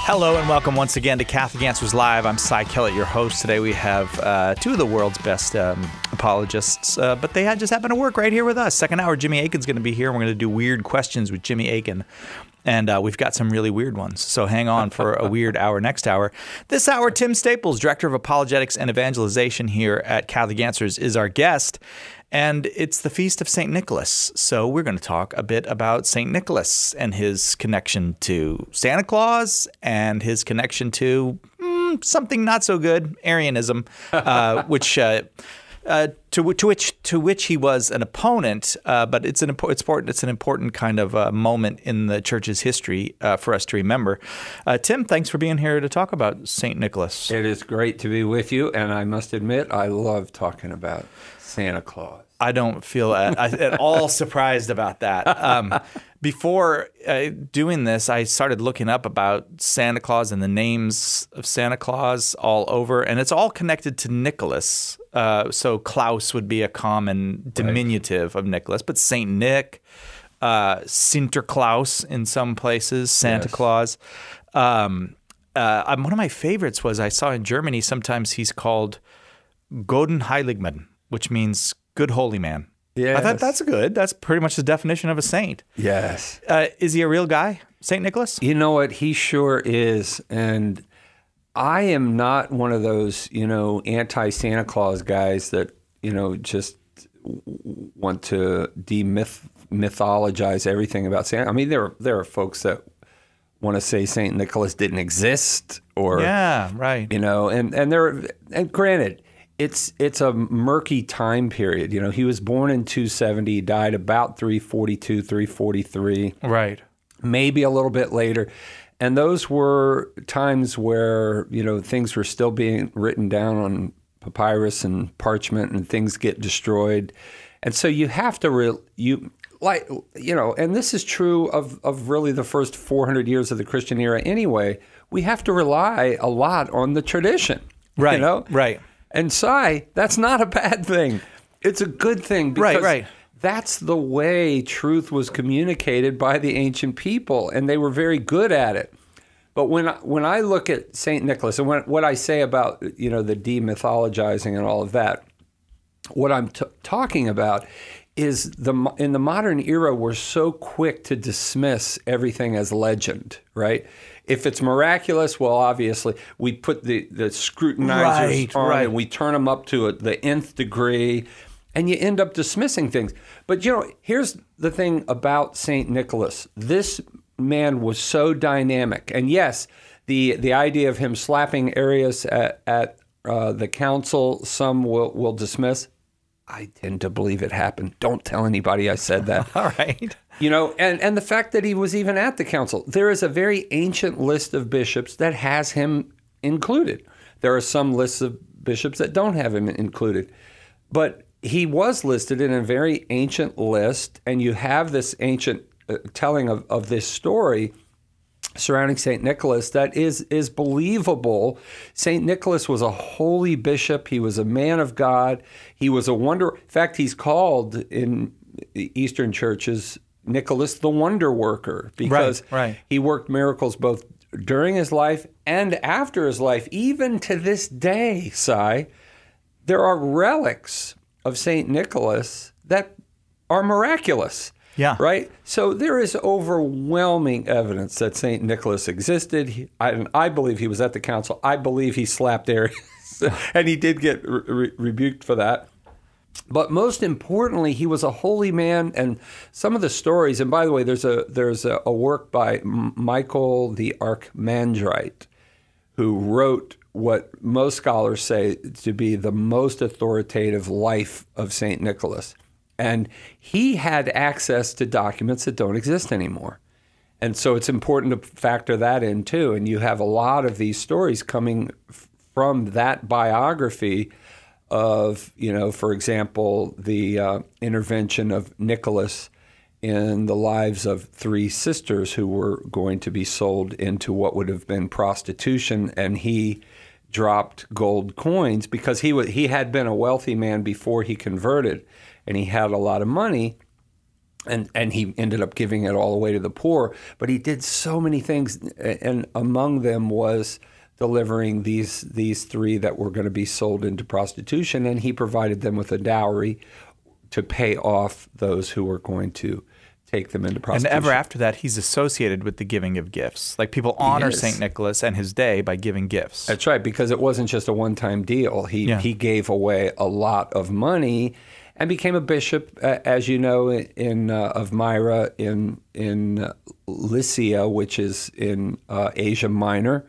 Hello and welcome once again to Catholic Answers Live. I'm Cy Kellett, your host. Today we have two of the world's best apologists, but they just happen to work right here with us. Second hour, Jimmy Akin's going to be here, and we're going to do weird questions with Jimmy Akin. And we've got some really weird ones, so hang on for a weird hour next hour. This hour, Tim Staples, Director of Apologetics and Evangelization here at Catholic Answers, is our guest. And it's the Feast of St. Nicholas, so we're going to talk a bit about St. Nicholas and his connection to Santa Claus and his connection to something not so good, Arianism, to which he was an opponent, but it's an important kind of moment in the Church's history for us to remember. Tim, thanks for being here to talk about St. Nicholas. It is great to be with you, and I must admit, I love talking about Santa Claus. I don't feel at all surprised about that. Before doing this, I started looking up about Santa Claus and the names of Santa Claus all over, and it's all connected to Nicholas. So Klaus would be a common diminutive of Nicholas, but Saint Nick, Sinterklaas in some places, Santa Claus. One of my favorites was I saw in Germany sometimes he's called Goden Heiligmann, which means good holy man. Yes. I thought that's good. That's pretty much the definition of a saint. Yes. Is he a real guy, St. Nicholas? You know what? He sure is. And I am not one of those, anti-Santa Claus guys that, just want to demythologize everything about Santa. I mean, there are folks that want to say St. Nicholas didn't exist or, right. And granted, it's a murky time period. He was born in 270, he died about 342, 343. Right. Maybe a little bit later. And those were times where, things were still being written down on papyrus and parchment and things get destroyed. And so you have to, and this is true of really the first 400 years of the Christian era anyway, we have to rely a lot on the tradition. Right, right. And Cy, that's not a bad thing. It's a good thing because that's the way truth was communicated by the ancient people, and they were very good at it. But when I look at St. Nicholas and what I say about the demythologizing and all of that, what I'm talking about is in the modern era, we're so quick to dismiss everything as legend, right? If it's miraculous, well, obviously, we put the scrutinizers on and we turn them up to the nth degree, and you end up dismissing things. But, here's the thing about St. Nicholas. This man was so dynamic. And yes, the idea of him slapping Arius at the council, some will dismiss. I tend to believe it happened. Don't tell anybody I said that. All right. And the fact that he was even at the council. There is a very ancient list of bishops that has him included. There are some lists of bishops that don't have him included. But he was listed in a very ancient list, and you have this ancient telling of this story surrounding St. Nicholas that is believable. St. Nicholas was a holy bishop. He was a man of God. He was a wonder. In fact, he's called in Eastern churches Nicholas the Wonder Worker because he worked miracles both during his life and after his life. Even to this day, Cy, there are relics of St. Nicholas that are miraculous. Yeah. Right? So there is overwhelming evidence that St. Nicholas existed. I believe he was at the council. I believe he slapped Arius, and he did get rebuked for that. But most importantly, he was a holy man, and some of the stories, and by the way, there's a work by Michael the Archimandrite, who wrote what most scholars say to be the most authoritative life of St. Nicholas. And he had access to documents that don't exist anymore. And so it's important to factor that in too. And you have a lot of these stories coming from that biography of, for example, the intervention of Nicholas in the lives of three sisters who were going to be sold into what would have been prostitution. And he dropped gold coins because he had been a wealthy man before he converted. And he had a lot of money, And he ended up giving it all away to the poor. But he did so many things, and among them was delivering these three that were going to be sold into prostitution, and he provided them with a dowry to pay off those who were going to take them into prostitution. And ever after that, he's associated with the giving of gifts. Like people honor St. Nicholas and his day by giving gifts. That's right, because it wasn't just a one-time deal. He gave away a lot of money and became a bishop, as you know, of Myra in Lycia, which is in Asia Minor.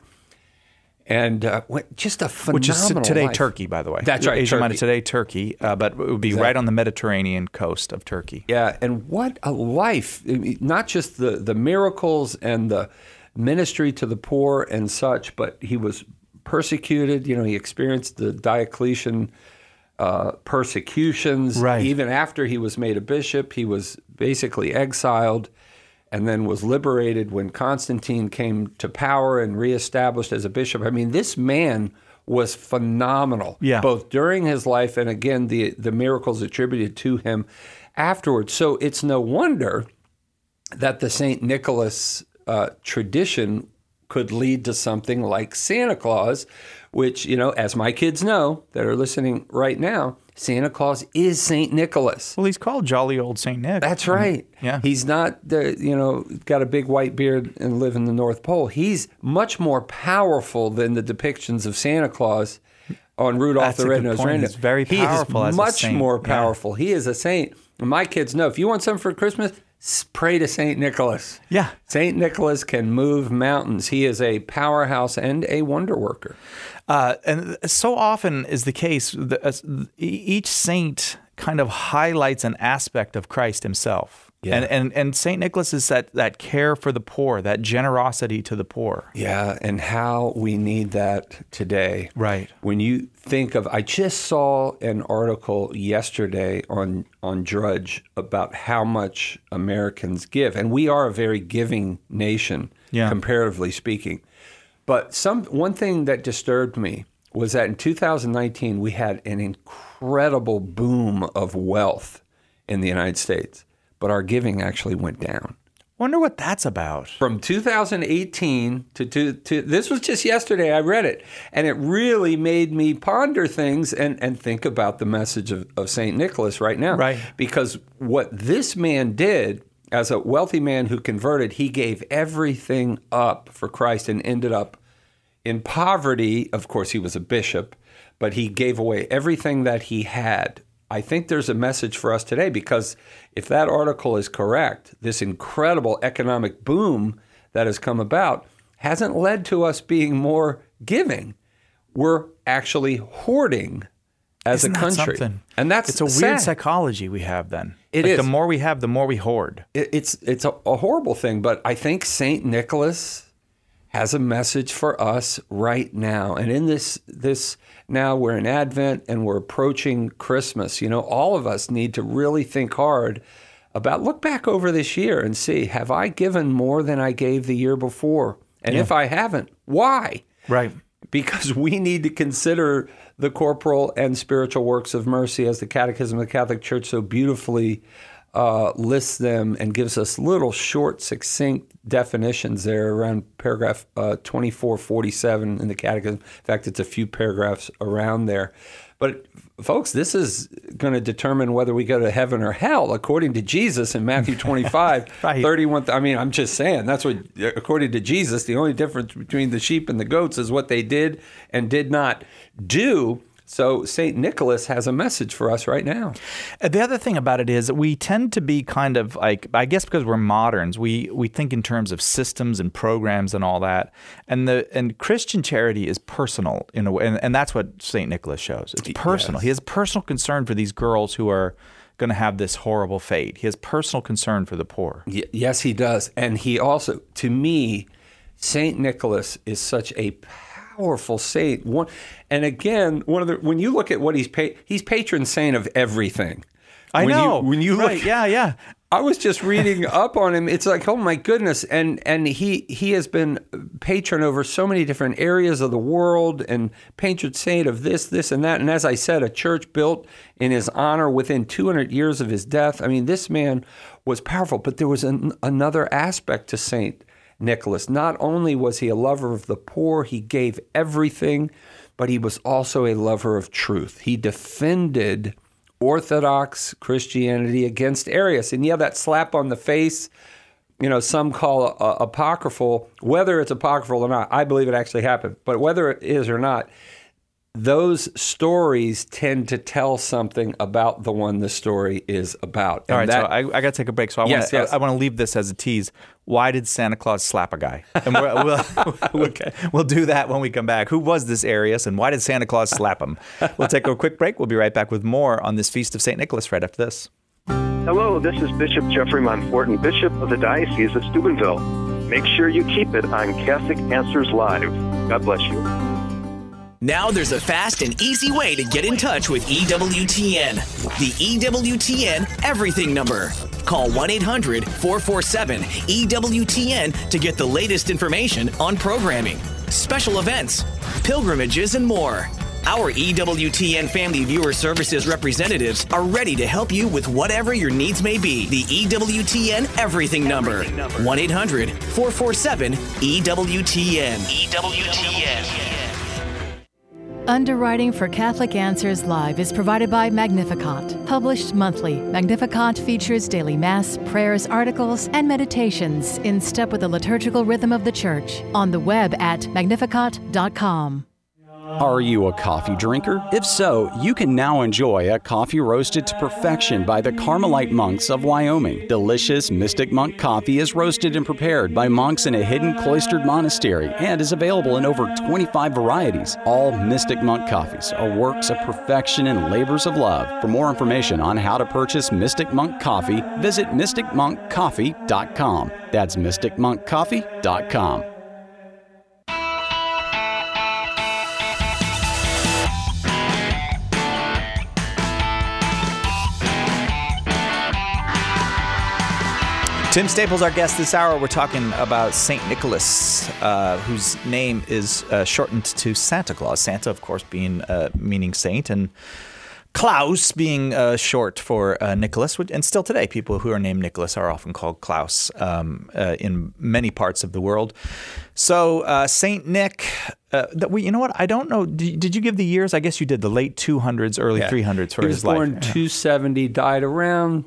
And just a phenomenal Which is today life. Turkey, by the way. That's right, Asia Minor Turkey. today, Turkey, but it would be right on the Mediterranean coast of Turkey. Yeah, and what a life. I mean, not just the miracles and the ministry to the poor and such, but he was persecuted. He experienced the Diocletian persecutions. Right. Even after he was made a bishop, he was basically exiled and then was liberated when Constantine came to power and reestablished as a bishop. I mean, this man was phenomenal, both during his life and, again, the miracles attributed to him afterwards. So it's no wonder that the St. Nicholas tradition could lead to something like Santa Claus, which, as my kids know that are listening right now, Santa Claus is St. Nicholas. Well, he's called jolly old St. Nick. That's right. Yeah. He's not, got a big white beard and live in the North Pole. He's much more powerful than the depictions of Santa Claus on Rudolph the Red-Nosed Reindeer. He's very powerful He as is a much saint. more powerful. He is a saint. And my kids know, if you want something for Christmas, pray to St. Nicholas. Yeah. St. Nicholas can move mountains. He is a powerhouse and a wonder worker. And so often is the case, each saint kind of highlights an aspect of Christ himself. Yeah. And St. Nicholas is that care for the poor, that generosity to the poor. Yeah, and how we need that today. Right. When you think of, I just saw an article yesterday on Drudge about how much Americans give, and we are a very giving nation, comparatively speaking. But one thing that disturbed me was that in 2019 we had an incredible boom of wealth in the United States, but our giving actually went down. Wonder what that's about. From 2018 to this was just yesterday, I read it, and it really made me ponder things and think about the message of St. Nicholas right now. Right. Because what this man did, as a wealthy man who converted, he gave everything up for Christ and ended up in poverty. Of course, he was a bishop, but he gave away everything that he had. I think there's a message for us today, because if that article is correct, this incredible economic boom that has come about hasn't led to us being more giving. We're actually hoarding as Isn't a that country. something? And it's a weird psychology we have then. It is. The more we have, the more we hoard. It's a horrible thing, but I think St. Nicholas has a message for us right now. And in this now we're in Advent and we're approaching Christmas. All of us need to really think hard about, look back over this year and see, have I given more than I gave the year before? And if I haven't, why? Right. Because we need to consider the corporal and spiritual works of mercy, as the Catechism of the Catholic Church so beautifully lists them and gives us little short, succinct definitions there around paragraph 2447 in the Catechism. In fact, it's a few paragraphs around there. But folks, this is going to determine whether we go to heaven or hell, according to Jesus in Matthew 25, Right. 31. I mean, I'm just saying, that's what, according to Jesus, the only difference between the sheep and the goats is what they did and did not do. So St. Nicholas has a message for us right now. The other thing about it is that we tend to be kind of like, I guess because we're moderns, we think in terms of systems and programs and all that. And Christian charity is personal in a way, and that's what St. Nicholas shows. It's personal. Yes. He has personal concern for these girls who are going to have this horrible fate. He has personal concern for the poor. Yes, he does. And he also, to me, St. Nicholas is such a powerful saint. When you look at what he's patron saint of everything. I know. When you right. look, Yeah. I was just reading up on him. It's like, oh my goodness. And he has been patron over so many different areas of the world and patron saint of this, and that. And as I said, a church built in his honor within 200 years of his death. I mean, this man was powerful, but there was another aspect to St. Nicholas. Not only was he a lover of the poor, he gave everything, but he was also a lover of truth. He defended Orthodox Christianity against Arius. And yeah, that slap on the face, some call apocryphal. Whether it's apocryphal or not, I believe it actually happened. But whether it is or not, those stories tend to tell something about the one the story is about. And all right, so I got to take a break. So I want to leave this as a tease. Why did Santa Claus slap a guy? And we'll do that when we come back. Who was this Arius, and why did Santa Claus slap him? We'll take a quick break. We'll be right back with more on this Feast of St. Nicholas right after this. Hello, this is Bishop Jeffrey Monforton, Bishop of the Diocese of Steubenville. Make sure you keep it on Catholic Answers Live. God bless you. Now there's a fast and easy way to get in touch with EWTN. The EWTN Everything number. Call 1-800-447-EWTN to get the latest information on programming, special events, pilgrimages, and more. Our EWTN Family Viewer Services representatives are ready to help you with whatever your needs may be. The EWTN Everything number. 1-800-447-EWTN. EWTN. Underwriting for Catholic Answers Live is provided by Magnificat. Published monthly, Magnificat features daily Mass, prayers, articles, and meditations in step with the liturgical rhythm of the Church. On the web at magnificat.com. Are you a coffee drinker? If so, you can now enjoy a coffee roasted to perfection by the Carmelite monks of Wyoming. Delicious Mystic Monk coffee is roasted and prepared by monks in a hidden cloistered monastery and is available in over 25 varieties. All Mystic Monk coffees are works of perfection and labors of love. For more information on how to purchase Mystic Monk coffee, visit mysticmonkcoffee.com. That's mysticmonkcoffee.com. Tim Staples, our guest this hour. We're talking about St. Nicholas, whose name is shortened to Santa Claus. Santa, of course, being meaning saint, and Klaus being short for Nicholas. And still today, people who are named Nicholas are often called Klaus in many parts of the world. So St. Nick, you know what? I don't know. Did you give the years? I guess you did. The late 200s, early 300s for his life. He was born 270, died around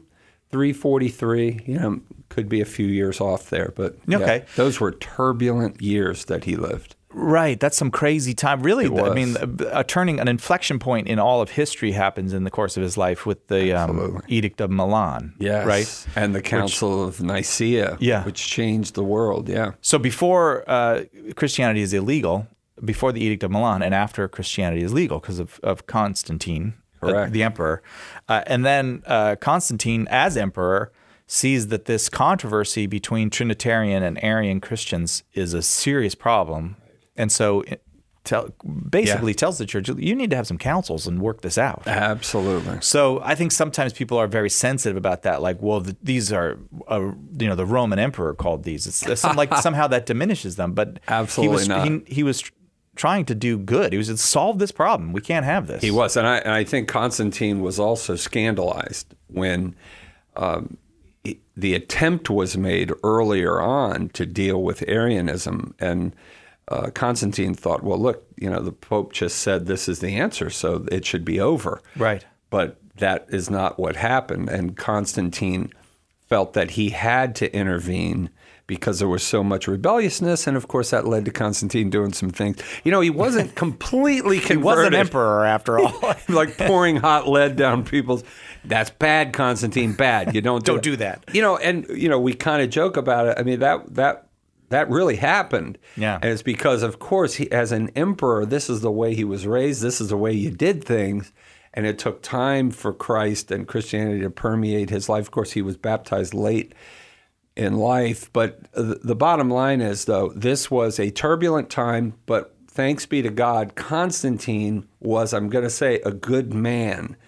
343, could be a few years off there, but okay. Those were turbulent years that he lived. Right. That's some crazy time. Really, I mean, an inflection point in all of history happens in the course of his life with the Edict of Milan. Yes. Right? And the Council of Nicaea, which changed the world. So before Christianity is illegal, before the Edict of Milan, and after Christianity is legal because of Constantine, the emperor. And then Constantine, as emperor, sees that this controversy between Trinitarian and Arian Christians is a serious problem. And so tells the church, you need to have some councils and work this out. Absolutely. So I think sometimes people are very sensitive about that. Like, well, these are, the Roman emperor called these. It's like somehow that diminishes them. But absolutely not. He was trying to do good. He was to solve this problem. We can't have this. He was. And I think Constantine was also scandalized when the attempt was made earlier on to deal with Arianism. And Constantine thought, well, look, the Pope just said this is the answer, so it should be over. Right. But that is not what happened. And Constantine felt that he had to intervene because there was so much rebelliousness. And of course, that led to Constantine doing some things. He wasn't completely converted. He was an emperor after all. Like pouring hot lead down people's. That's bad, Constantine, bad. You don't do that. We kind of joke about it. I mean, that really happened. Yeah. And it's because, of course, as an emperor, this is the way he was raised. This is the way you did things. And it took time for Christ and Christianity to permeate his life. Of course, he was baptized late in life. But the bottom line is, though, this was a turbulent time, but thanks be to God, Constantine was, I'm going to say, a good man.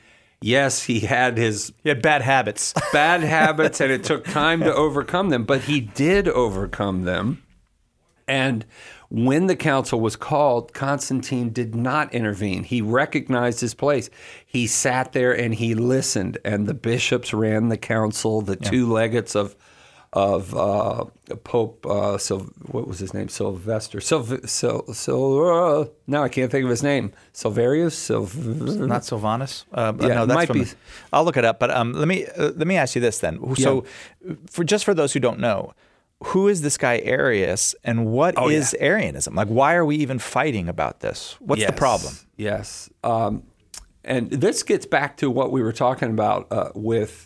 Yes, he had bad habits. bad habits, and it took time to overcome them, but he did overcome them. And when the council was called, Constantine did not intervene. He recognized his place. He sat there and he listened, and the bishops ran the council. The two legates of Pope, what was his name? Sylvester. Now I can't think of his name. Silverius? Not Sylvanus. Yeah, no, it that's might from. be. I'll look it up. But let me ask you this then. So, for those who don't know, who is this guy Arius, and what is Arianism? Like, why are we even fighting about this? What's the problem? Yes, and this gets back to what we were talking about with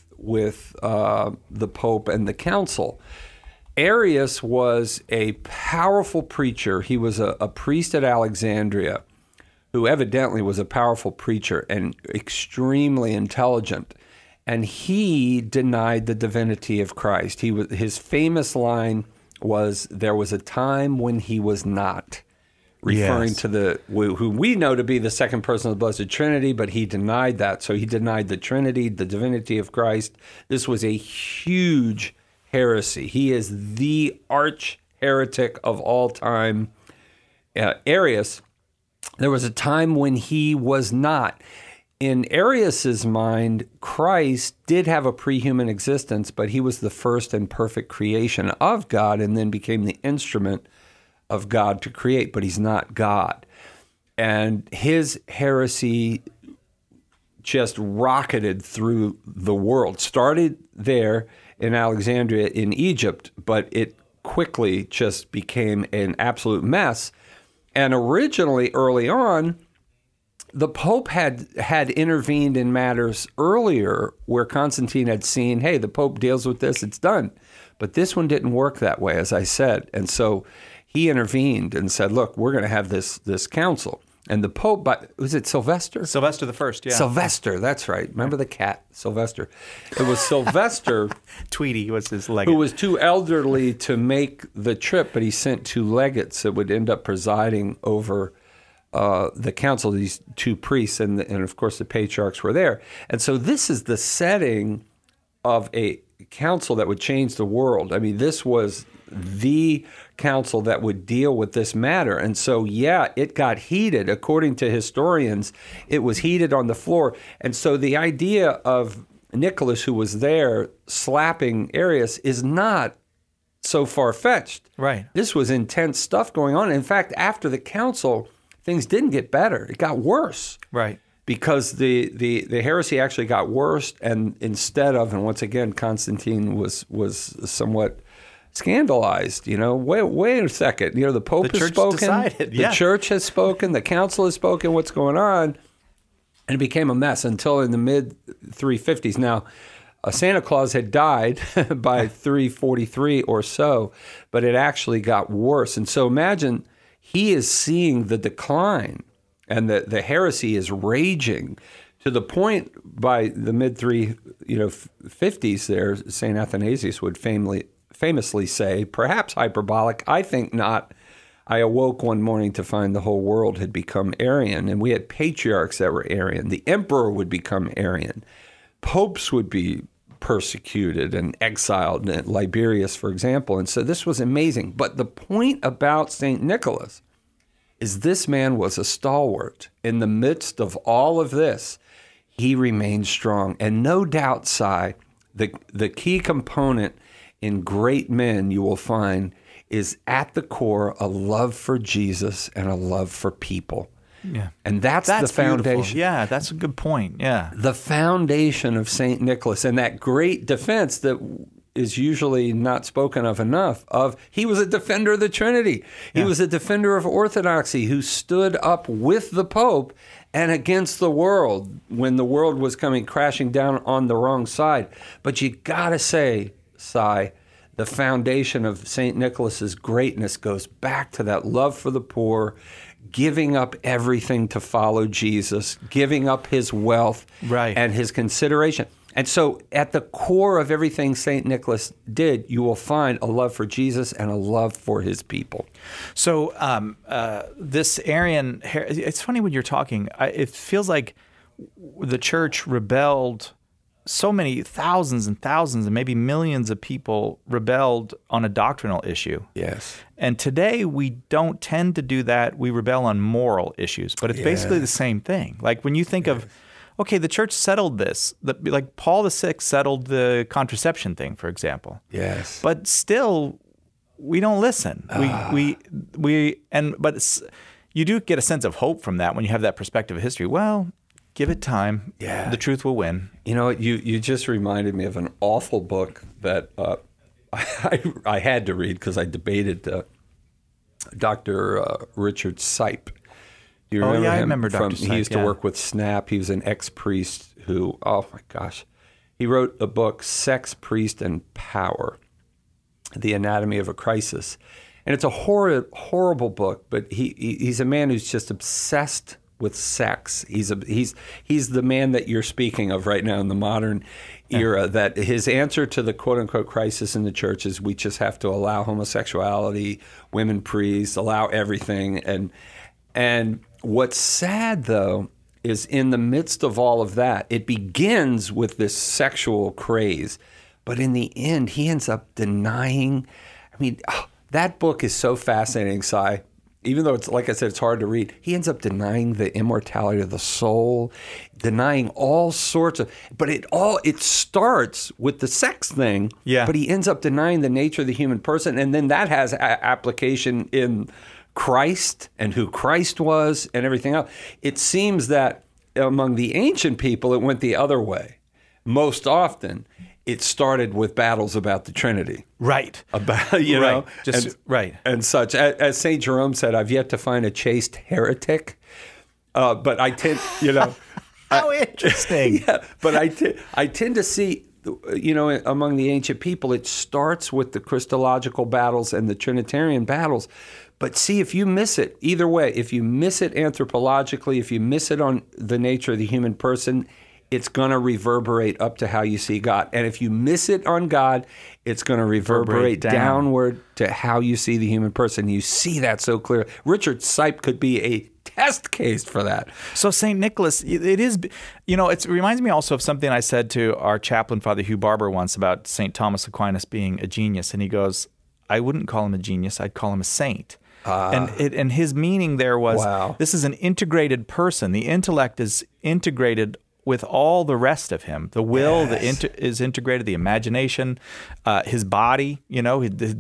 the Pope and the Council. Arius was a powerful preacher. He was a priest at Alexandria who evidently was a powerful preacher and extremely intelligent. And he denied the divinity of Christ. His famous line was, "There was a time when he was not," referring to who we know to be the second person of the Blessed Trinity, but he denied that. So he denied the Trinity, the divinity of Christ. This was a huge heresy. He is the arch heretic of all time. Arius, there was a time when he was not. In Arius's mind, Christ did have a pre-human existence, but he was the first and perfect creation of God and then became the instrument of God to create, but he's not God. And his heresy just rocketed through the world. Started there in Alexandria in Egypt, but it quickly just became an absolute mess. And originally, early on, the Pope had intervened in matters earlier where Constantine had seen, hey, the Pope deals with this, it's done. But this one didn't work that way, as I said. And so he intervened and said, look, we're going to have this council. And the Pope, was it Sylvester? Sylvester the First, yeah. Sylvester, that's right. Remember the cat, Sylvester. It was Sylvester. Tweety was his legate. Who was too elderly to make the trip, but he sent two legates that would end up presiding over the council, these two priests, and of course the patriarchs were there. And so this is the setting of a council that would change the world. I mean, this was the council that would deal with this matter. And so, yeah, it got heated. According to historians, it was heated on the floor. And so the idea of Nicholas, who was there, slapping Arius is not so far-fetched. Right. This was intense stuff going on. In fact, after the council, things didn't get better. It got worse. Right. Because the heresy actually got worse, and instead of, and once again, Constantine was somewhat scandalized. You know, wait a second. You know, the Pope has spoken. Decided. The church has spoken. The council has spoken. What's going on? And it became a mess until in the mid-350s. Now, Santa Claus had died by 343 or so, but it actually got worse. And so imagine he is seeing the decline, and the heresy is raging to the point by the mid-50s there, St. Athanasius would famously say, perhaps hyperbolic, I think not, I awoke one morning to find the whole world had become Arian, and we had patriarchs that were Arian. The emperor would become Arian. Popes would be persecuted and exiled, Liberius, for example. And so this was amazing. But the point about St. Nicholas is this man was a stalwart. In the midst of all of this, he remained strong. And no doubt, Si, the key component in great men you will find is at the core a love for Jesus and a love for people. Yeah. And that's the foundation. Beautiful. Yeah, that's a good point. Yeah. The foundation of St. Nicholas, and that great defense that is usually not spoken of enough, of he was a defender of the Trinity. He was a defender of orthodoxy who stood up with the Pope and against the world when the world was coming crashing down on the wrong side. But you got to say, Si, the foundation of St. Nicholas's greatness goes back to that love for the poor, giving up everything to follow Jesus, giving up his wealth and his consideration. And so at the core of everything St. Nicholas did, you will find a love for Jesus and a love for his people. So this Arian, it's funny when you're talking, it feels like the church rebelled. So many thousands and thousands and maybe millions of people rebelled on a doctrinal issue. Yes. And today we don't tend to do that. We rebel on moral issues, but it's basically the same thing. Like when you think of, okay, the church settled this, like Paul VI settled the contraception thing, for example. Yes. But still, we don't listen. But you do get a sense of hope from that when you have that perspective of history. Well, give it time. Yeah. The truth will win. You know, you just reminded me of an awful book that I had to read because I debated Dr. Richard Sipe. Do you remember him? I remember Dr. Sipe. He used to work with SNAP. He was an ex-priest who, oh my gosh, he wrote a book, Sex, Priest, and Power, The Anatomy of a Crisis. And it's a horrible book, but he's a man who's just obsessed with sex. He's the man that you're speaking of right now in the modern era, that his answer to the quote-unquote crisis in the church is we just have to allow homosexuality, women priests, allow everything. And what's sad, though, is in the midst of all of that, it begins with this sexual craze, but in the end, he ends up denying. I mean, that book is so fascinating, Si. Even though it's, like I said, it's hard to read, he ends up denying the immortality of the soul, denying all sorts of, but it starts with the sex thing, but he ends up denying the nature of the human person, and then that has application in Christ and who Christ was and everything else. It seems that among the ancient people, it went the other way. Most often, it started with battles about the Trinity. Right. About, you know, and such. As St. Jerome said, I've yet to find a chaste heretic, but I tend, you know. How interesting. But I tend to see, you know, among the ancient people, it starts with the Christological battles and the Trinitarian battles. But see, if you miss it, either way, if you miss it anthropologically, if you miss it on the nature of the human person, it's going to reverberate up to how you see God. And if you miss it on God, it's going to reverberate downward to how you see the human person. You see that so clear. Richard Sipe could be a test case for that. So St. Nicholas, it is, you know, it reminds me also of something I said to our chaplain, Father Hugh Barber, once about St. Thomas Aquinas being a genius. And he goes, I wouldn't call him a genius, I'd call him a saint. And his meaning there was, this is an integrated person. The intellect is integrated with all the rest of him. The will is integrated, the imagination, his body, you know,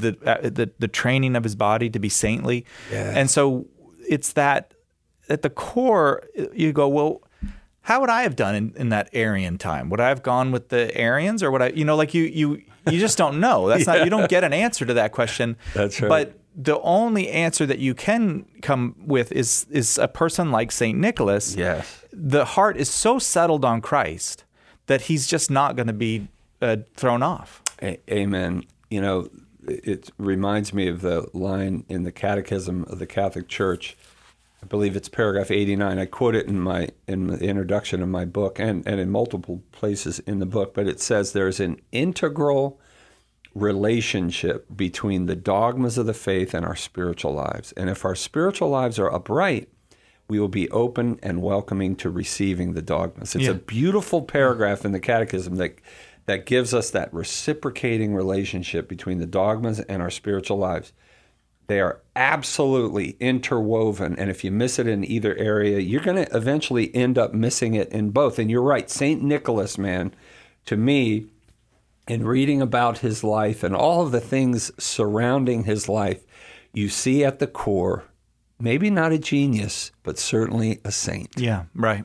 the training of his body to be saintly. And so it's that at the core, you go, well, how would I have done in that Arian time? Would I have gone with the Arians, or would I, you know, like you just don't know. That's not, you don't get an answer to that question. That's right. But the only answer that you can come with is a person like St. Nicholas. Yes. The heart is so settled on Christ that he's just not going to be thrown off. Amen. You know, it reminds me of the line in the Catechism of the Catholic Church. I believe it's paragraph 89. I quote it in the introduction of my book and in multiple places in the book, but it says there's an integral relationship between the dogmas of the faith and our spiritual lives. And if our spiritual lives are upright, we will be open and welcoming to receiving the dogmas. It's a beautiful paragraph in the Catechism that gives us that reciprocating relationship between the dogmas and our spiritual lives. They are absolutely interwoven, and if you miss it in either area, you're going to eventually end up missing it in both. And you're right, St. Nicholas, man, to me, in reading about his life and all of the things surrounding his life, you see at the core, maybe not a genius, but certainly a saint. Yeah, right.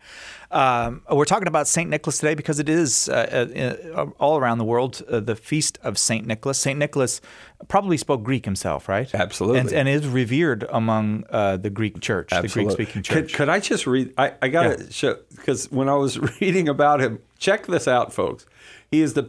We're talking about St. Nicholas today because it is all around the world the feast of St. Nicholas. St. Nicholas probably spoke Greek himself, right? Absolutely. And is revered among the Greek church, Absolutely. the Greek-speaking church. Could I just read? I got to show, because when I was reading about him, check this out, folks. He is the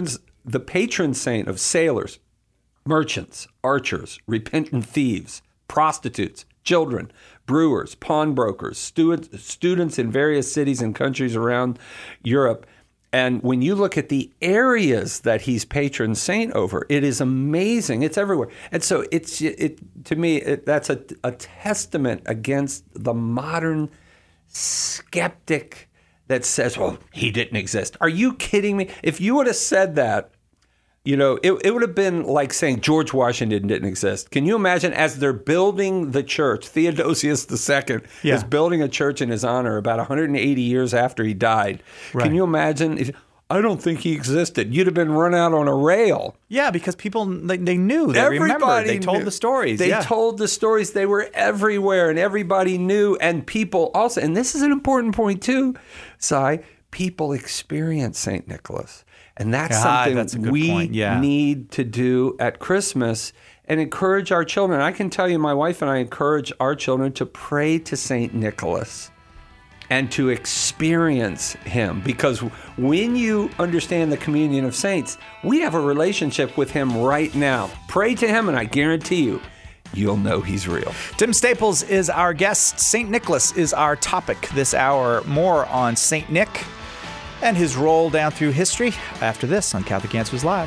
patron saint of sailors, merchants, archers, repentant thieves, prostitutes, children, brewers, pawnbrokers, students in various cities and countries around Europe. And when you look at the areas that he's patron saint over, it is amazing. It's everywhere. And so to me, that's a testament against the modern skeptic that says, well, he didn't exist. Are you kidding me? If you would have said that, you know, it would have been like saying George Washington didn't exist. Can you imagine as they're building the church, Theodosius II is building a church in his honor about 180 years after he died. Right. Can you imagine? I don't think he existed. You'd have been run out on a rail. Yeah, because people, they knew. They remembered. They told the stories. They told the stories. They were everywhere, and everybody knew. And people also, and this is an important point too, Si, people experience St. Nicholas. And that's something we need to do at Christmas and encourage our children. I can tell you, my wife and I encourage our children to pray to St. Nicholas and to experience him. Because when you understand the communion of saints, we have a relationship with him right now. Pray to him, and I guarantee you, you'll know he's real. Tim Staples is our guest. St. Nicholas is our topic this hour. More on St. Nick and his role down through history after this on Catholic Answers Live.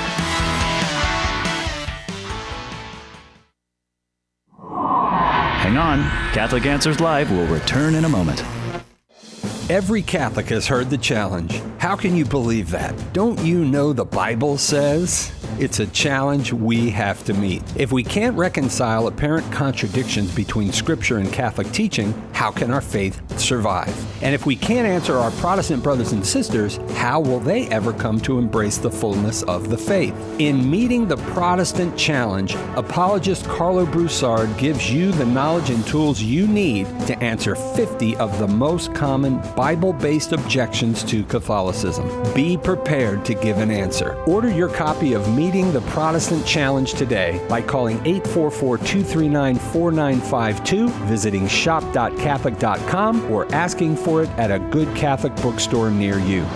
Hang on. Catholic Answers Live will return in a moment. Every Catholic has heard the challenge. How can you believe that? Don't you know the Bible says? It's a challenge we have to meet. If we can't reconcile apparent contradictions between Scripture and Catholic teaching, how can our faith survive? And if we can't answer our Protestant brothers and sisters, how will they ever come to embrace the fullness of the faith? In meeting the Protestant challenge, apologist Carlo Broussard gives you the knowledge and tools you need to answer 50 of the most common Bible-based objections to Catholicism. Be prepared to give an answer. Order your copy of Meeting the Protestant Challenge today by calling 844-239-4952, visiting shop.catholic.com, or asking for it at a good Catholic bookstore near you.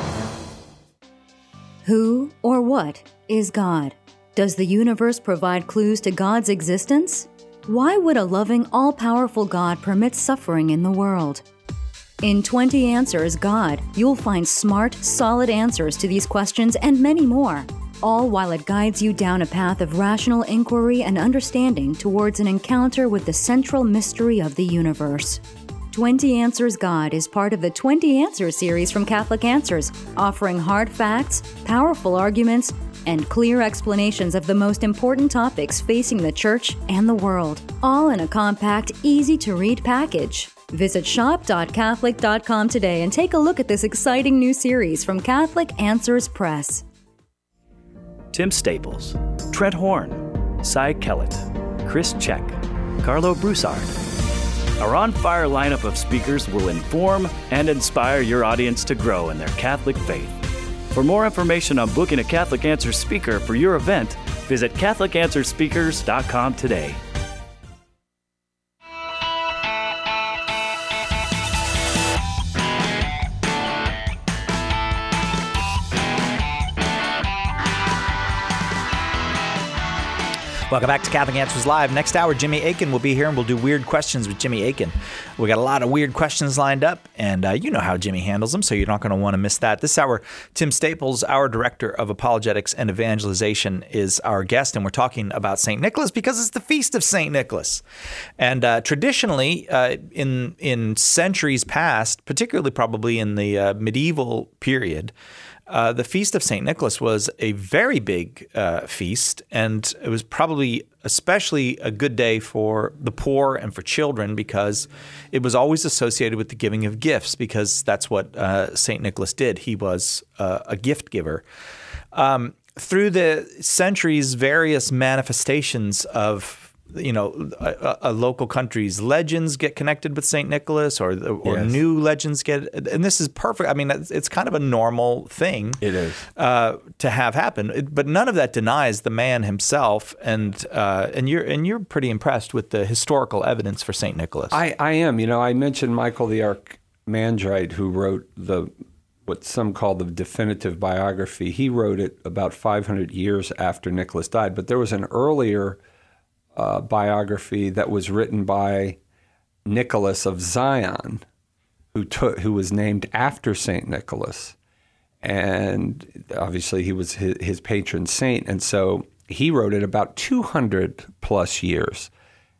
Who or what is God? Does the universe provide clues to God's existence? Why would a loving, all-powerful God permit suffering in the world? In 20 Answers God, you'll find smart, solid answers to these questions and many more, all while it guides you down a path of rational inquiry and understanding towards an encounter with the central mystery of the universe. 20 Answers God is part of the 20 Answers series from Catholic Answers, offering hard facts, powerful arguments, and clear explanations of the most important topics facing the Church and the world, all in a compact, easy-to-read package. Visit shop.catholic.com today and take a look at this exciting new series from Catholic Answers Press. Tim Staples, Trent Horn, Cy Kellett, Chris Check, Carlo Broussard. Our on-fire lineup of speakers will inform and inspire your audience to grow in their Catholic faith. For more information on booking a Catholic Answers speaker for your event, visit CatholicAnswersSpeakers.com today. Welcome back to Catholic Answers Live. Next hour, Jimmy Akin will be here, and we'll do weird questions with Jimmy Akin. We got a lot of weird questions lined up, and you know how Jimmy handles them, so you're not going to want to miss that. This hour, Tim Staples, our Director of Apologetics and Evangelization, is our guest, and we're talking about St. Nicholas because it's the Feast of St. Nicholas. And traditionally, in centuries past, particularly probably in the medieval period, the Feast of St. Nicholas was a very big feast, and it was probably especially a good day for the poor and for children because it was always associated with the giving of gifts, because that's what St. Nicholas did. He was a gift giver. Through the centuries, various manifestations of a local country's legends get connected with St. Nicholas, or yes, new legends get, and this is perfect. I mean, it's kind of a normal thing. It is to have happen, but none of that denies the man himself. And you're pretty impressed with the historical evidence for St. Nicholas. I am. I mentioned Michael the Archimandrite, who wrote what some call the definitive biography. He wrote it about 500 years after Nicholas died, but there was an earlier biography that was written by Nicholas of Zion, who was named after St. Nicholas. And obviously he was his patron saint. And so he wrote it about 200 plus years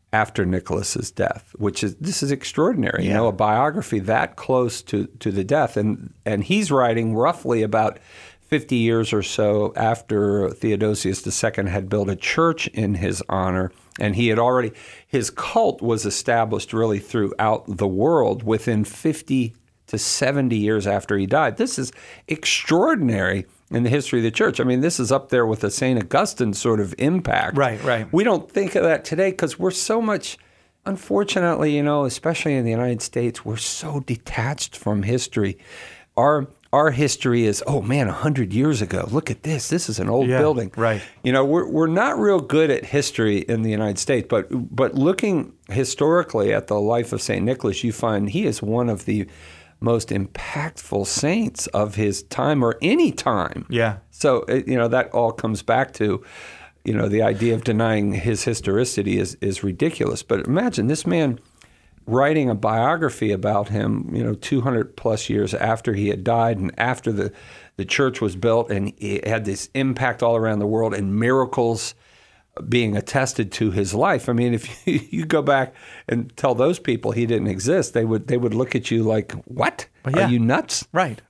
after Nicholas's death, this is extraordinary. You know, a biography that close to the death, and he's writing roughly about 50 years or so after Theodosius II had built a church in his honor, and his cult was established really throughout the world within 50 to 70 years after he died. This is extraordinary in the history of the church. I mean, this is up there with the St. Augustine sort of impact. Right. We don't think of that today because we're so much, unfortunately, you know, especially in the United States, we're so detached from history. Our history is, 100 years ago. Look at this. This is an old building. Right. You know, we're not real good at history in the United States, but looking historically at the life of St. Nicholas, you find he is one of the most impactful saints of his time or any time. Yeah. So, you know, that all comes back to, you know, the idea of denying his historicity is ridiculous. But imagine this man writing a biography about him, you know, 200 plus years after he had died and after the church was built, and it had this impact all around the world and miracles being attested to his life. I mean, if you go back and tell those people he didn't exist, they would look at you like, "What? Are you nuts?" Right.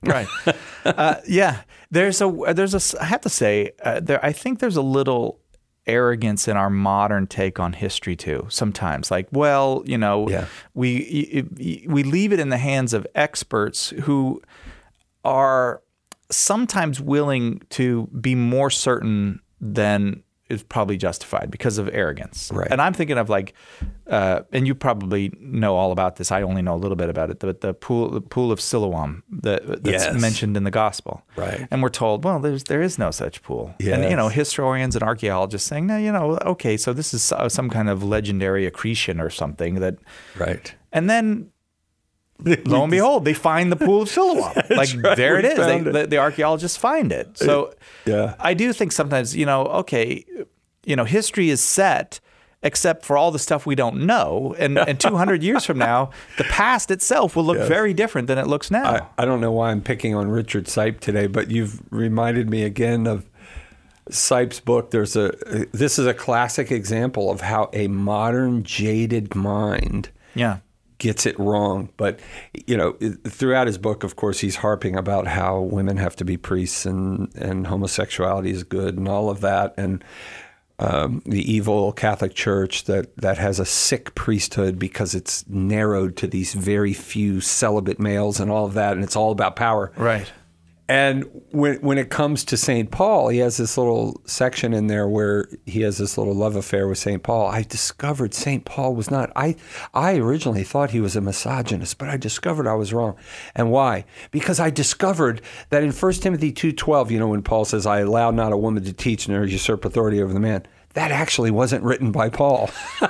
Yeah. There's a. I have to say, I think there's a little arrogance in our modern take on history too. Sometimes, like, well, you know, we leave it in the hands of experts who are sometimes willing to be more certain than is probably justified because of arrogance. Right. And I'm thinking of like, and you probably know all about this. I only know a little bit about it. The pool of Siloam that's mentioned in the gospel. Right. And we're told, well, there is no such pool. Yes. And, you know, historians and archaeologists saying, no, you know, okay, so this is some kind of legendary accretion or something that. Right. And then, lo and behold, they find the pool of Siloam. Like, right. there it We is. found it. The archaeologists find it. So I do think sometimes, you know, okay, you know, history is set except for all the stuff we don't know. And 200 years from now, the past itself will look very different than it looks now. I don't know why I'm picking on Richard Sipe today, but you've reminded me again of Sipe's book. This is a classic example of how a modern jaded mind gets it wrong. But, you know, throughout his book, of course, he's harping about how women have to be priests and homosexuality is good and all of that. And the evil Catholic Church that has a sick priesthood because it's narrowed to these very few celibate males and all of that. And it's all about power. Right. And when it comes to St. Paul, he has this little section in there where he has this little love affair with St. Paul. I discovered St. Paul was not. I originally thought he was a misogynist, but I discovered I was wrong. And why? Because I discovered that in 1 Timothy 2:12, you know, when Paul says, "I allow not a woman to teach nor usurp authority over the man," that actually wasn't written by Paul.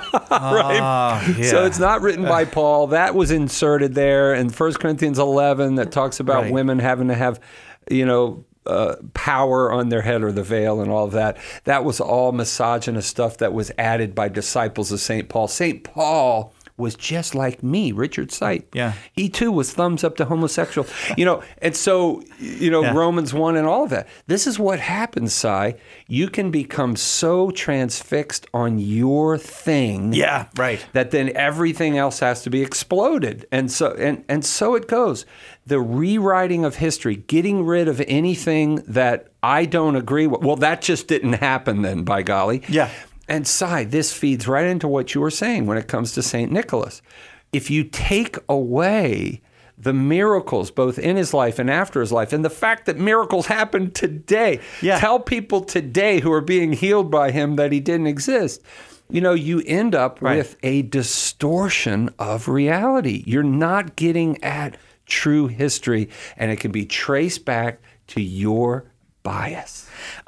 Right? So it's not written by Paul. That was inserted there in 1 Corinthians 11 that talks about women having to have, you know, power on their head or the veil and all of that. That was all misogynist stuff that was added by disciples of St. Paul. St. Paul was just like me, Richard Sipe. Yeah. He too was thumbs up to homosexual. You know, and so, you know, Romans 1 and all of that. This is what happens, Si. You can become so transfixed on your thing. Yeah, right. That then everything else has to be exploded. And so it goes. The rewriting of history, getting rid of anything that I don't agree with. Well, that just didn't happen then, by golly. Yeah. And Si, this feeds right into what you were saying when it comes to St. Nicholas. If you take away the miracles, both in his life and after his life, and the fact that miracles happen today, tell people today who are being healed by him that he didn't exist, you know, you end up with a distortion of reality. You're not getting at true history, and it can be traced back to your bias.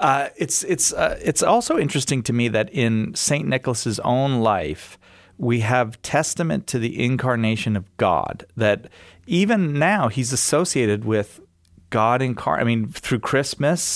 It's also interesting to me that in St. Nicholas's own life, we have testament to the incarnation of God, that even now he's associated with God incarnate. I mean, through Christmas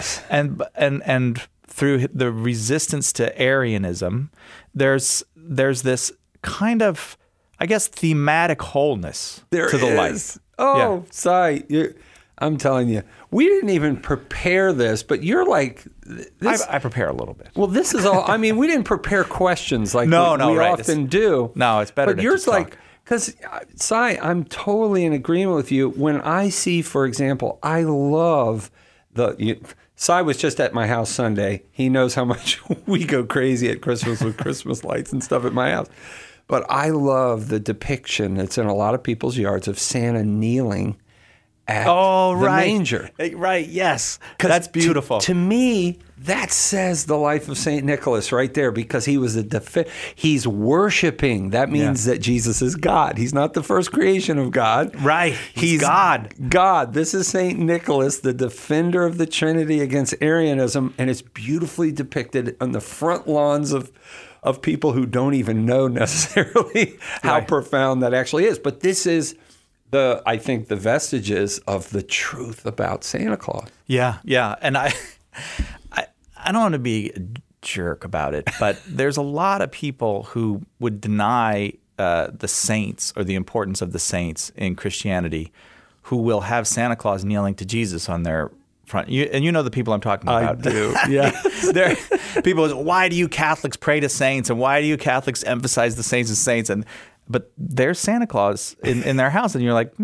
and through the resistance to Arianism, there's this kind of, I guess, thematic wholeness to the life. Oh, Si, I'm telling you, we didn't even prepare this, but you're like I prepare a little bit. Well, this is all. I mean, we didn't prepare questions like we right. often do. No, it's better. But to yours, just talk. because Cy, I'm totally in agreement with you. When I see, for example, I love Cy was just at my house Sunday. He knows how much we go crazy at Christmas with Christmas lights and stuff at my house. But I love the depiction that's in a lot of people's yards of Santa kneeling at the manger. Right, yes. That's beautiful. To me, that says the life of St. Nicholas right there, because he was he's worshiping. That means that Jesus is God. He's not the first creation of God. Right. He's God. God. This is St. Nicholas, the defender of the Trinity against Arianism, and it's beautifully depicted on the front lawns of people who don't even know necessarily how profound that actually is. But this is I think the vestiges of the truth about Santa Claus. Yeah. And I don't want to be a jerk about it, but there's a lot of people who would deny the saints or the importance of the saints in Christianity, who will have Santa Claus kneeling to Jesus on their front. And you know the people I'm talking about. I do, yeah. People say, why do you Catholics pray to saints, and why do you Catholics emphasize the saints as saints? But there's Santa Claus in their house, and you're like,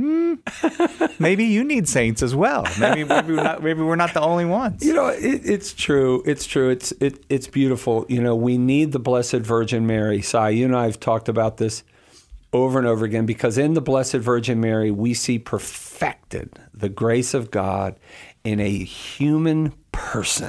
maybe you need saints as well. Maybe we're not the only ones. You know, it's true. It's true. It's beautiful. You know, we need the Blessed Virgin Mary. Cy, you and I have talked about this over and over again, because in the Blessed Virgin Mary, we see perfected the grace of God in a human person.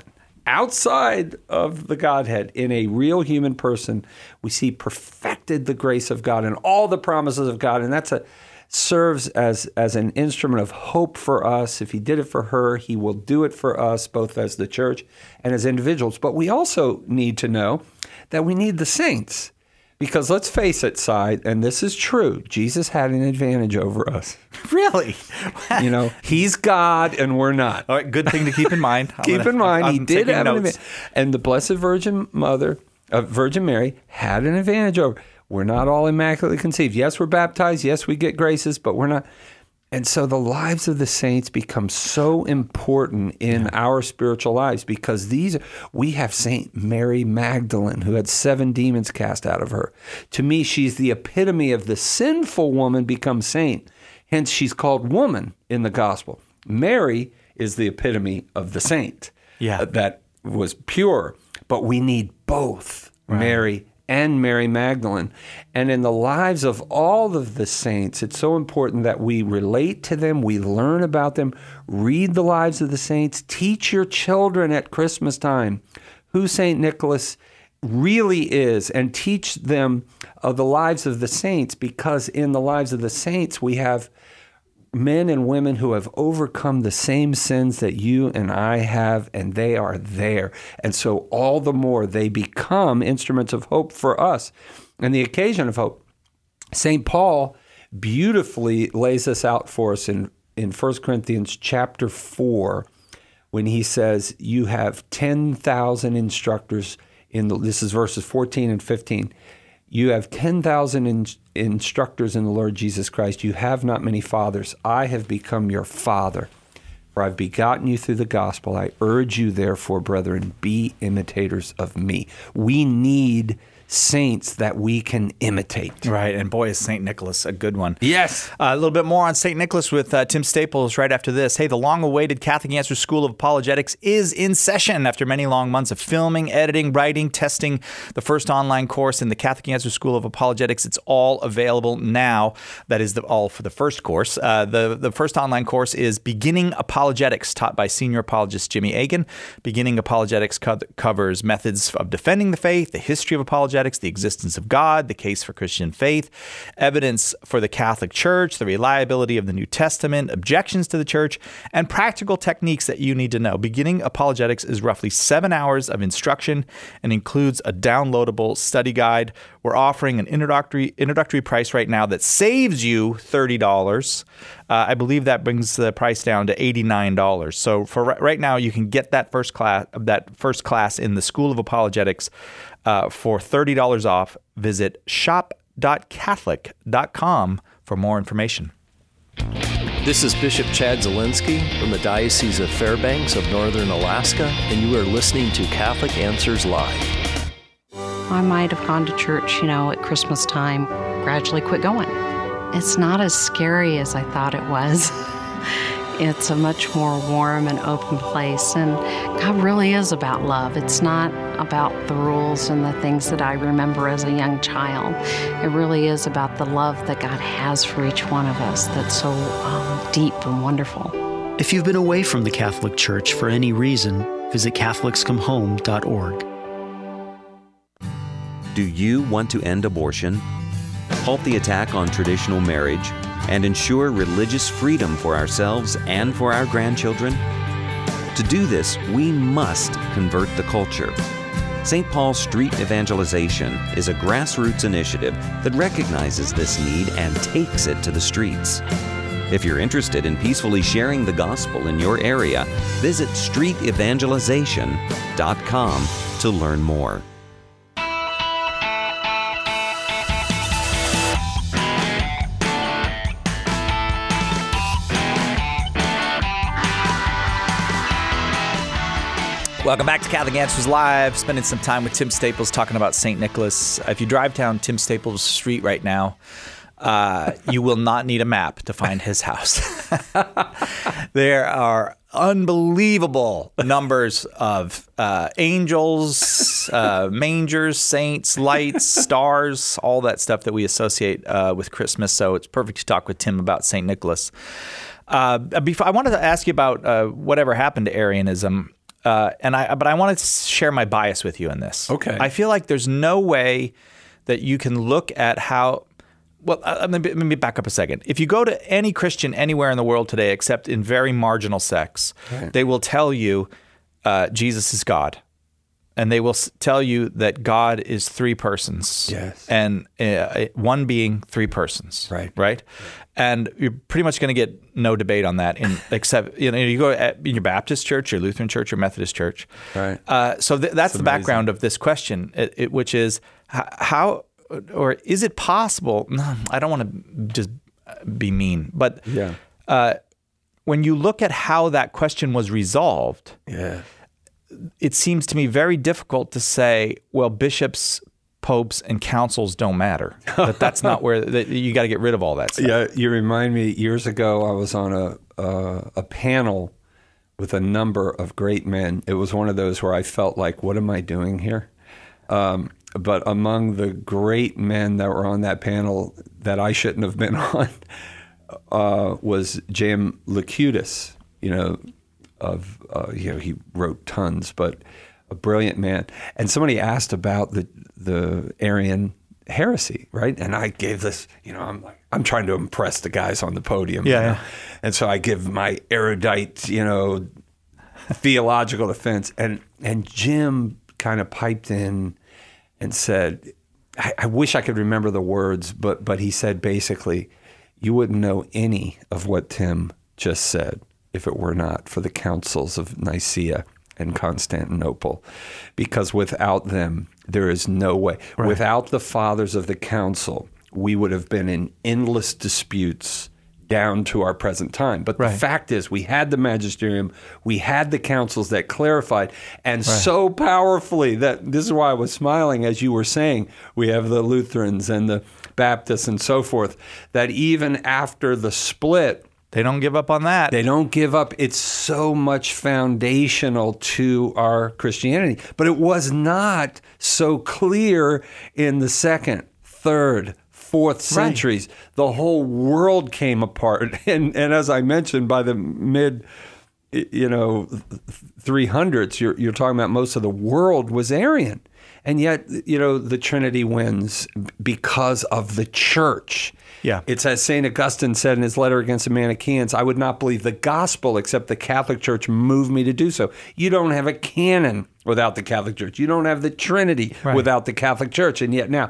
Outside of the Godhead, in a real human person, we see perfected the grace of God and all the promises of God. And that's serves as an instrument of hope for us. If he did it for her, he will do it for us, both as the church and as individuals. But we also need to know that we need the saints. Because let's face it, Cy, and this is true, Jesus had an advantage over us. Really? You know, he's God and we're not. All right, good thing to keep in mind. Keep in mind, he did have an advantage. And the Blessed Virgin Mother, Virgin Mary, had an advantage over. We're not all immaculately conceived. Yes, we're baptized. Yes, we get graces, but we're not. And so the lives of the saints become so important in our spiritual lives, because we have Saint Mary Magdalene, who had 7 demons cast out of her. To me, she's the epitome of the sinful woman become saint. Hence, she's called woman in the gospel. Mary is the epitome of the saint that was pure. But we need both Mary and Mary Magdalene. And in the lives of all of the saints, it's so important that we relate to them, we learn about them, read the lives of the saints, teach your children at Christmas time who St. Nicholas really is, and teach them the lives of the saints, because in the lives of the saints we have men and women who have overcome the same sins that you and I have, and they are there. And so all the more they become instruments of hope for us and the occasion of hope. St. Paul beautifully lays this out for us in 1 Corinthians chapter 4, when he says, you have 10,000 instructors this is verses 14 and 15. You have 10,000 instructors in the Lord Jesus Christ. You have not many fathers. I have become your father, for I've begotten you through the gospel. I urge you, therefore, brethren, be imitators of me. We need saints that we can imitate. Right, and boy, is St. Nicholas a good one. Yes. A little bit more on St. Nicholas with Tim Staples right after this. Hey, the long-awaited Catholic Answers School of Apologetics is in session after many long months of filming, editing, writing, testing. The first online course in the Catholic Answers School of Apologetics, it's all available now. That is all for the first course. The first online course is Beginning Apologetics, taught by senior apologist Jimmy Akin. Beginning Apologetics covers methods of defending the faith, the history of apologetics, the existence of God, the case for Christian faith, evidence for the Catholic Church, the reliability of the New Testament, objections to the Church, and practical techniques that you need to know. Beginning Apologetics is roughly 7 hours of instruction and includes a downloadable study guide. We're offering an introductory price right now that saves you $30. I believe that brings the price down to $89. So for right now, you can get that first class in the School of Apologetics for $30 off. Visit shop.catholic.com for more information. This is Bishop Chad Zielinski from the Diocese of Fairbanks of Northern Alaska, and you are listening to Catholic Answers Live. I might have gone to church, at Christmas time, gradually quit going. It's not as scary as I thought it was. It's a much more warm and open place, and God really is about love. It's not about the rules and the things that I remember as a young child. It really is about the love that God has for each one of us that's so deep and wonderful. If you've been away from the Catholic Church for any reason, visit CatholicsComeHome.org. Do you want to end abortion, halt the attack on traditional marriage, and ensure religious freedom for ourselves and for our grandchildren? To do this, we must convert the culture. St. Paul Street Evangelization is a grassroots initiative that recognizes this need and takes it to the streets. If you're interested in peacefully sharing the gospel in your area, visit streetevangelization.com to learn more. Welcome back to Catholic Answers Live. Spending some time with Tim Staples talking about St. Nicholas. If you drive down Tim Staples Street right now, you will not need a map to find his house. There are unbelievable numbers of angels, mangers, saints, lights, stars, all that stuff that we associate with Christmas. So it's perfect to talk with Tim about St. Nicholas. Before, I wanted to ask you about whatever happened to Arianism. But I want to share my bias with you in this. Okay. I feel like there's no way that you can look at how. Well, let me back up a second. If you go to any Christian anywhere in the world today, except in very marginal sects, they will tell you Jesus is God, and they will tell you that God is three persons. Yes. And one being three persons. Right. And you're pretty much going to get no debate on that, except you go in your Baptist church, your Lutheran church, your Methodist church. Right. So that's the background of this question, which is how or is it possible? I don't want to just be mean, but when you look at how that question was resolved, it seems to me very difficult to say, well, bishops, popes, and councils don't matter. That's not where you got to get rid of all that stuff. Yeah, you remind me. Years ago, I was on a panel with a number of great men. It was one of those where I felt like, what am I doing here? But among the great men that were on that panel that I shouldn't have been on was J.M. Locutus. He wrote tons, but a brilliant man. And somebody asked about the Arian heresy, right? And I gave this, I'm trying to impress the guys on the podium. Yeah. And so I give my erudite, theological defense. And Jim kind of piped in and said, I wish I could remember the words, but he said basically, you wouldn't know any of what Tim just said if it were not for the councils of Nicaea and Constantinople, because without them, there is no way. Right. Without the fathers of the council, we would have been in endless disputes down to our present time. But the fact is, we had the magisterium, we had the councils that clarified, and so powerfully that this is why I was smiling as you were saying, we have the Lutherans and the Baptists and so forth, that even after the split, they don't give up on that. They don't give up. It's so much foundational to our Christianity. But it was not so clear in the 2nd, 3rd, 4th centuries. The whole world came apart. And as I mentioned, by the mid 300s, you're talking about most of the world was Arian. And yet, the Trinity wins because of the church. Yeah. It's as St. Augustine said in his letter against the Manichaeans, I would not believe the gospel except the Catholic Church moved me to do so. You don't have a canon without the Catholic Church. You don't have the Trinity without the Catholic Church. And yet now,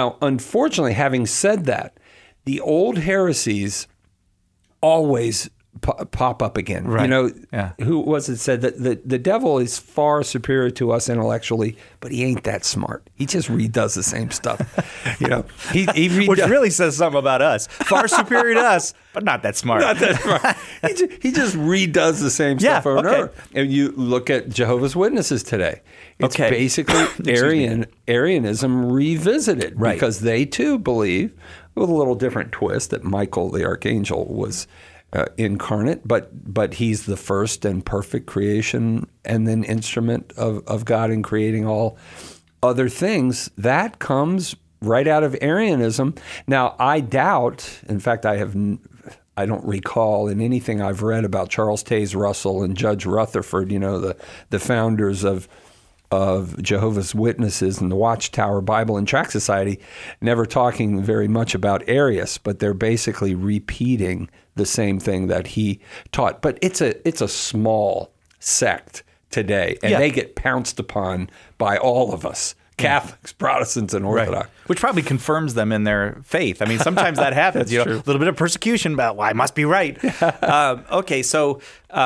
unfortunately, having said that, the old heresies always pop up again. Right. You know, Yeah. who was it said that the devil is far superior to us intellectually, but he ain't that smart. He just redoes the same stuff. You know, Which really says something about us. Far superior to us, but not that smart. Not that smart. He just redoes the same stuff over and over. And you look at Jehovah's Witnesses today. It's basically Arianism revisited, Right. because they too believe, with a little different twist, that Michael the Archangel was incarnate, but he's the first and perfect creation and then instrument of God in creating all other things. That comes right out of Arianism. Now, I doubt, in fact, I don't recall in anything I've read about Charles Taze Russell and Judge Rutherford, you know, the founders of Jehovah's Witnesses and the Watchtower Bible and Tract Society, never talking very much about Arius, but they're basically repeating the same thing that he taught. But it's a small sect today, and they get pounced upon by all of us, Catholics, Protestants, and Orthodox. Right. Which probably confirms them in their faith. I mean, sometimes that happens. You know, a little bit of persecution about, well, I must be right. Okay, so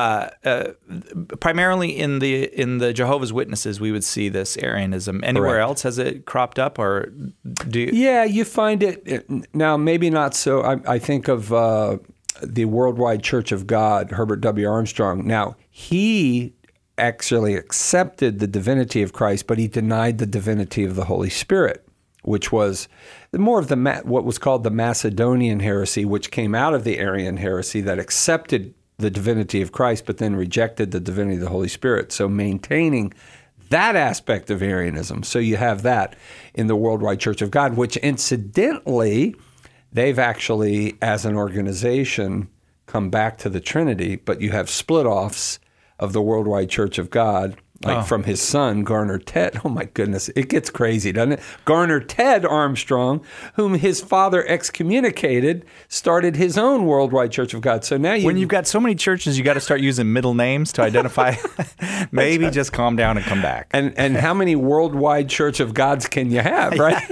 primarily in the Jehovah's Witnesses, we would see this Arianism. Anywhere else has it cropped up, or do you? Yeah, you find it now. Maybe not so. I think of the Worldwide Church of God, Herbert W. Armstrong. Now he actually accepted the divinity of Christ, but he denied the divinity of the Holy Spirit, which was more of what was called the Macedonian heresy, which came out of the Arian heresy that accepted the divinity of Christ, but then rejected the divinity of the Holy Spirit. So maintaining that aspect of Arianism. So you have that in the Worldwide Church of God, which incidentally, they've actually, as an organization, come back to the Trinity, but you have split-offs of the Worldwide Church of God, from his son, Garner Ted. Oh, my goodness. It gets crazy, doesn't it? Garner Ted Armstrong, whom his father excommunicated, started his own Worldwide Church of God. So now when you've got so many churches, you got to start using middle names to identify. Maybe just calm down and come back. And how many Worldwide Church of Gods can you have, right?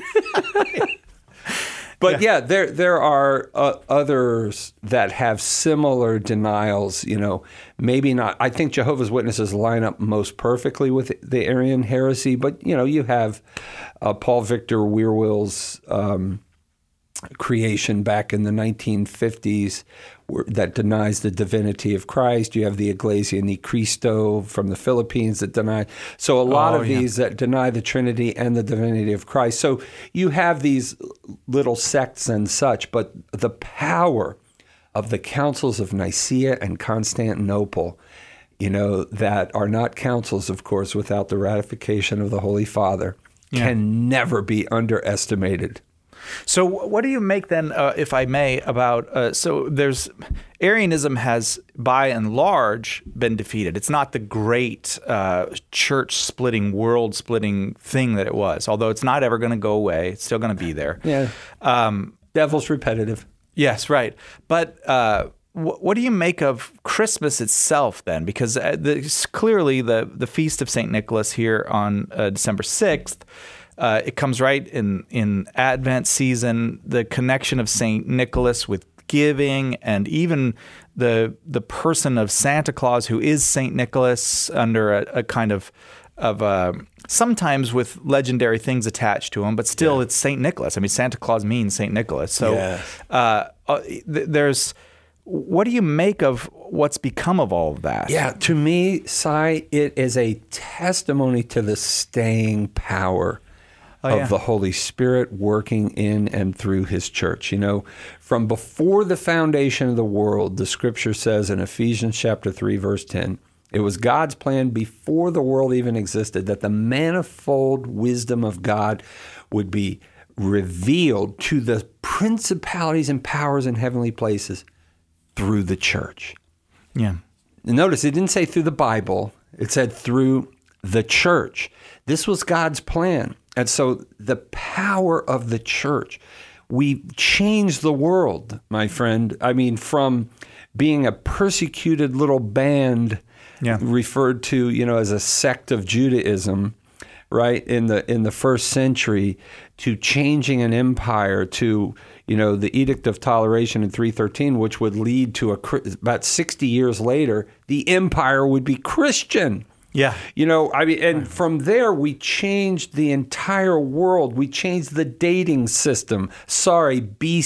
But there are others that have similar denials, you know, maybe not. I think Jehovah's Witnesses line up most perfectly with the Arian heresy, but, you know, you have Paul Victor Wierwille's creation back in the 1950s that denies the divinity of Christ. You have the Iglesia Ni Cristo from the Philippines that deny. So a lot of these that deny the Trinity and the divinity of Christ. So you have these little sects and such, but the power of the councils of Nicaea and Constantinople, you know, that are not councils, of course, without the ratification of the Holy Father, can never be underestimated. So what do you make then, if I may, about, so there's, Arianism has by and large been defeated. It's not the great church-splitting, world-splitting thing that it was, although it's not ever going to go away. It's still going to be there. Yeah. Devil's repetitive. Yes, right. But what do you make of Christmas itself then? Because clearly the Feast of St. Nicholas here on December 6th, it comes right in Advent season, the connection of St. Nicholas with giving, and even the person of Santa Claus, who is St. Nicholas, under a kind of sometimes with legendary things attached to him, but still it's St. Nicholas. I mean, Santa Claus means St. Nicholas. So there's, what do you make of what's become of all of that? Yeah, to me, Cy, it is a testimony to the staying power of the Holy Spirit working in and through his church. You know, from before the foundation of the world, the scripture says in Ephesians chapter 3, verse 10, it was God's plan before the world even existed that the manifold wisdom of God would be revealed to the principalities and powers in heavenly places through the church. Yeah. Notice it didn't say through the Bible. It said through the church. This was God's plan. And so the power of the church, we changed the world, my friend. I mean, from being a persecuted little band referred to, you know, as a sect of Judaism, right, in the first century, to changing an empire to, the Edict of Toleration in 313, which would lead to about 60 years later, the empire would be Christian. Yeah. And from there, we changed the entire world. We changed the dating system. Sorry,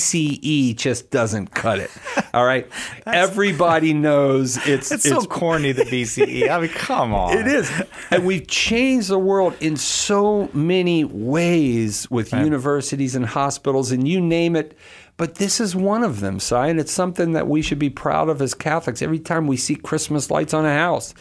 BCE just doesn't cut it. All right? Everybody knows it's so corny, the BCE. I mean, come on. It is. And we've changed the world in so many ways with universities and hospitals and you name it. But this is one of them, Si, and it's something that we should be proud of as Catholics. Every time we see Christmas lights on a house,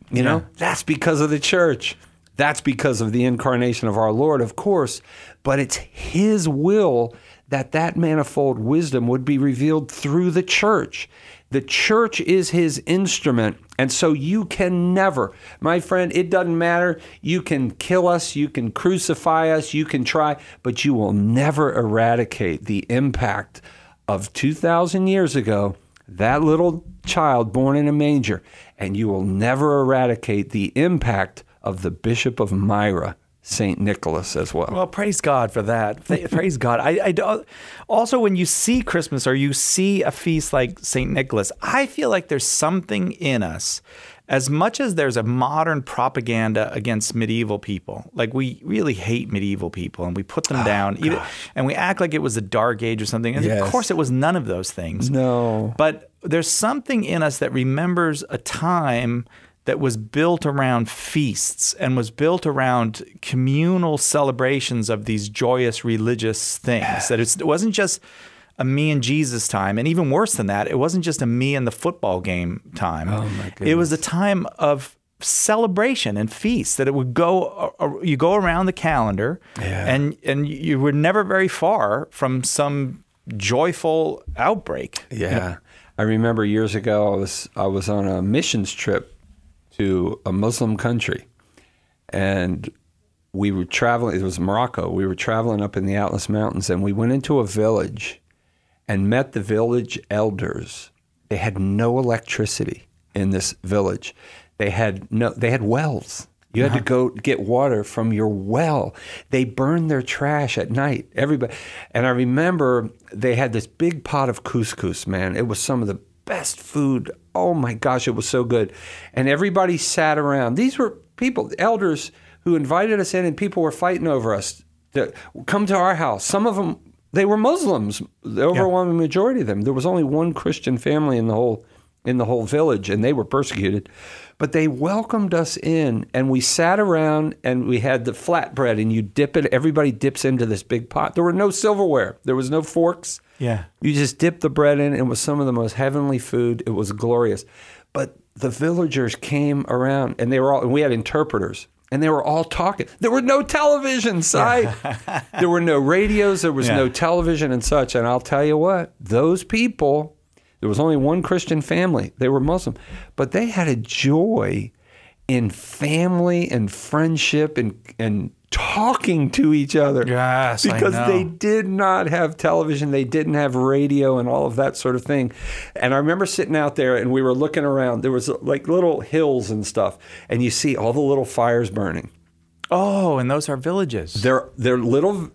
that's because of the church. That's because of the incarnation of our Lord, of course. But it's His will that manifold wisdom would be revealed through the church. The church is His instrument. And so you can never, my friend, it doesn't matter. You can kill us, you can crucify us, you can try, but you will never eradicate the impact of 2,000 years ago, that little child born in a manger. And you will never eradicate the impact of the Bishop of Myra, St. Nicholas, as well. Well, praise God for that. Praise God. I also, when you see Christmas or you see a feast like St. Nicholas, I feel like there's something in us. As much as there's a modern propaganda against medieval people, like we really hate medieval people and we put them down, and we act like it was a dark age or something. And of course, it was none of those things. No. But there's something in us that remembers a time that was built around feasts and was built around communal celebrations of these joyous religious things. That it wasn't just a me and Jesus time. And even worse than that, it wasn't just a me and the football game time. Oh, my goodness. It was a time of celebration and feast, that it would you go around the calendar and you were never very far from some joyful outbreak. Yeah. I remember years ago, I was on a missions trip to a Muslim country, and we were traveling. It was Morocco. We were traveling up in the Atlas Mountains, and we went into a village and met the village elders. They had no electricity in this village. They had wells. You had to go get water from your well. They burned their trash at night. Everybody. And I remember they had this big pot of couscous, man. It was some of the best food. Oh my gosh, it was so good. And everybody sat around. These were people, elders, who invited us in, and people were fighting over us to come to our house. Some of them, they were Muslims, the overwhelming majority of them. There was only one Christian family in the whole village, and they were persecuted. But they welcomed us in, and we sat around, and we had the flatbread, and you dip it. Everybody dips into this big pot. There were no silverware. There was no forks. Yeah. You just dip the bread in. It was some of the most heavenly food. It was glorious. But the villagers came around, and we had interpreters. And they were all talking. There were no television, Si. There were no radios. There was no television and such. And I'll tell you what, those people, there was only one Christian family. They were Muslim. But they had a joy in family and friendship and talking to each other. Yes, because I know. they did not have television. They didn't have radio and all of that sort of thing. And I remember sitting out there and we were looking around. There was like little hills and stuff. And you see all the little fires burning. Oh, and those are villages. They're little...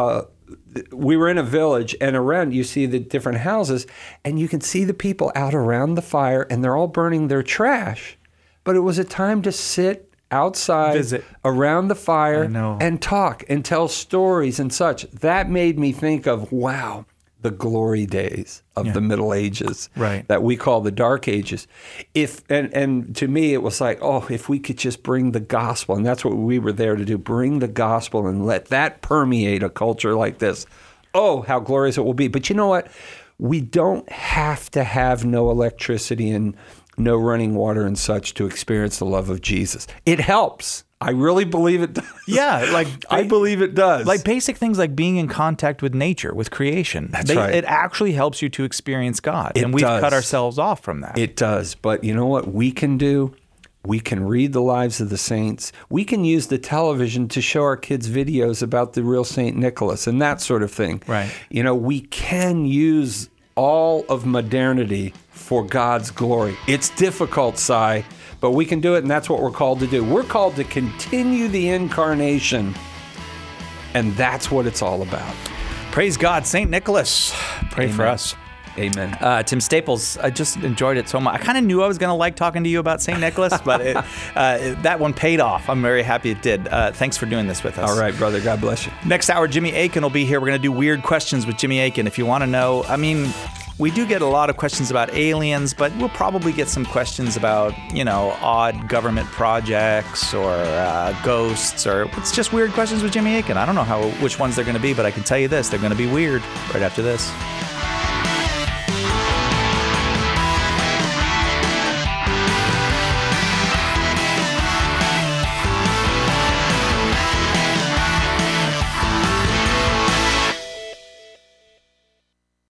we were in a village, and around you see the different houses, and you can see the people out around the fire, and they're all burning their trash. But it was a time to sit outside around the fire and talk and tell stories and such. That made me think of, wow, the glory days of the Middle Ages, that we call the Dark Ages. And to me, it was like, oh, if we could just bring the gospel, and that's what we were there to do, bring the gospel and let that permeate a culture like this. Oh, how glorious it will be. But you know what? We don't have to have no electricity and no running water and such to experience the love of Jesus. It helps. I really believe it does. Yeah, like I believe it does. Like basic things like being in contact with nature, with creation. That's right. It actually helps you to experience God. It and we've does. cut ourselves off from that. It does. But you know what we can do? We can read the lives of the saints. We can use the television to show our kids videos about the real St. Nicholas and that sort of thing. Right. You know, we can use all of modernity for God's glory. It's difficult, Si, But we can do it, and that's what we're called to do. We're called to continue the incarnation, and that's what it's all about. Praise God. St. Nicholas, pray for us. Amen. Tim Staples, I just enjoyed it so much. I kind of knew I was going to like talking to you about St. Nicholas, but that one paid off. I'm very happy it did. Thanks for doing this with us. All right, brother. God bless you. Next hour, Jimmy Akin will be here. We're going to do weird questions with Jimmy Akin. If you want to know, I mean, we do get a lot of questions about aliens, but we'll probably get some questions about, odd government projects or ghosts, or it's just weird questions with Jimmy Akin. I don't know which ones they're going to be, but I can tell you this, they're going to be weird right after this.